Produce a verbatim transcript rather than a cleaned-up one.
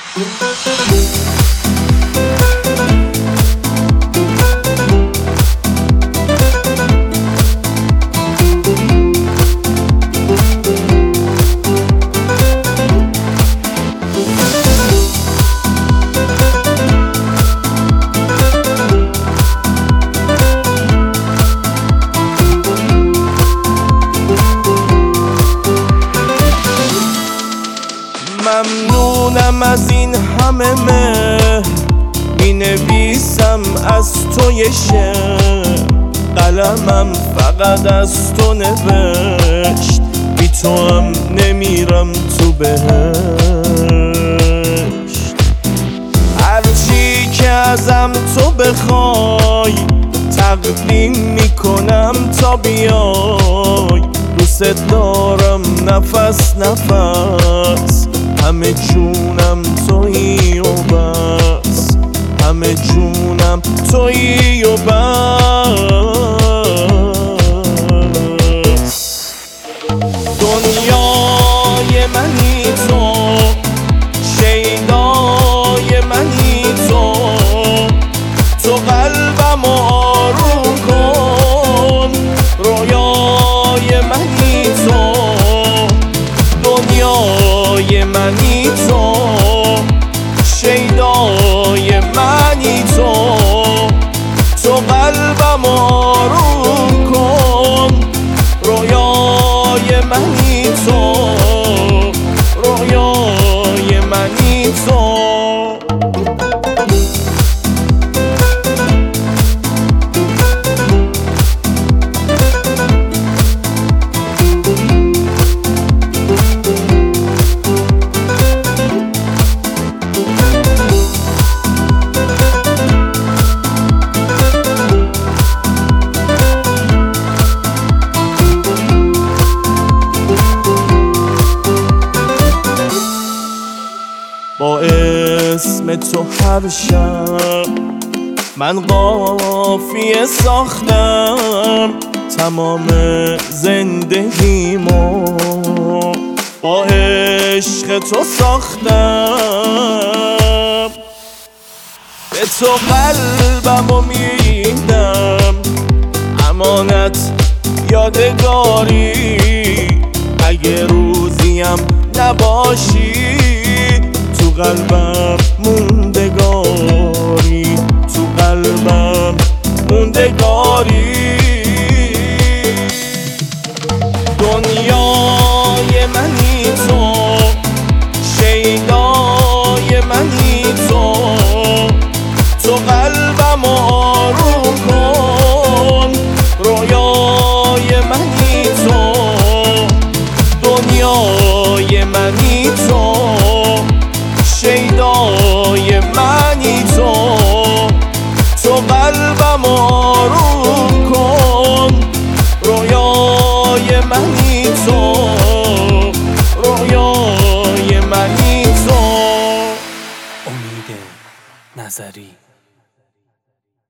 ممنونم از این همه مهر، می نویسم از تو یه شعر، قلمم فقط از تو نوشت، بی تو هم نمیرم تو بهشت. هرچی که ازم تو بخوای تقدیم میکنم تا بیای، دوست دارم نفس نفس، همه جونم تویی و بس، همه جونم تویی و بس. دنیای منی تو، شیدای منی تو، تو قلبم آروم کن، رویای منی تو، دنیای منی تو، شیدای منی تو، تو قلبم آروم کن، رویای منی تو، رویای منی تو. با اسم تو هر شب من قافیه ساختم، تمام زندگیمو با عشق تو ساختم، به تو قلبمو میدم امانت یادگاری، اگه روزیم نباشی تو قلبم موندگاری، تو قلبم موندگاری. دنیای منی تو، شیدای منی تو، تو قلبم آروم کن، رویای منی تو، دنیای منی تو، شیدای منی تو، تو قلبم آروم کن، رویای منی تو، رویای منی تو. امید نظری.